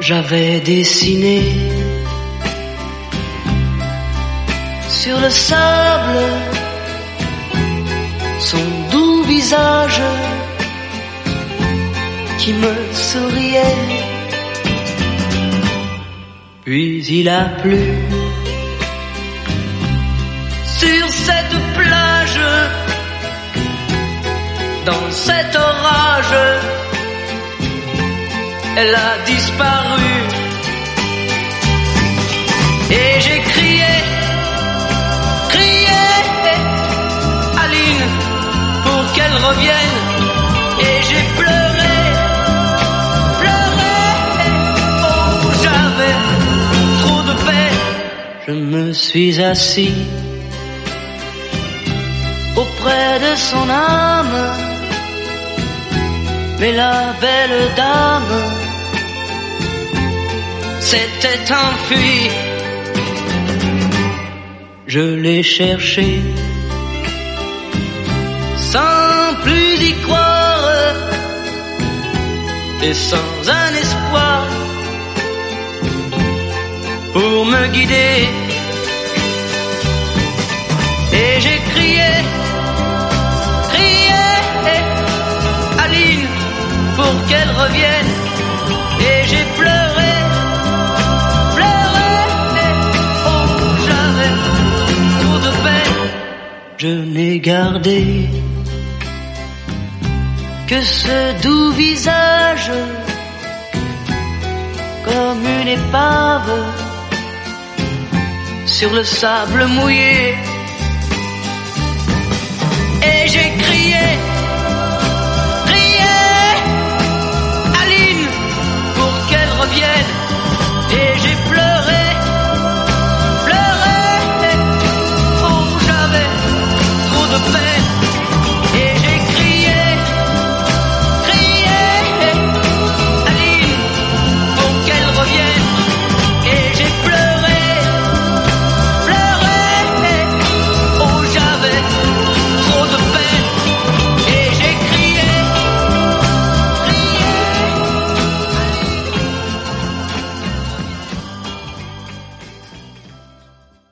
J'avais dessiné sur le sable son doux visage qui me souriait. Puis il a plu sur cette plage, dans cet orage, elle a disparu. Et j'ai crié, crié, Aline, pour qu'elle revienne. Et j'ai pleuré, pleuré, oh j'avais trop de peine. Je me suis assis auprès de son âme, mais la belle dame s'était enfuie. Je l'ai cherchée sans plus y croire et sans un espoir pour me guider. Et j'ai crié, crié, Aline, pour qu'elle revienne. Et j'ai pleuré, pleuré, oh j'avais trop de peine. Je n'ai gardé que ce doux visage, comme une épave sur le sable mouillé. Et j'ai crié,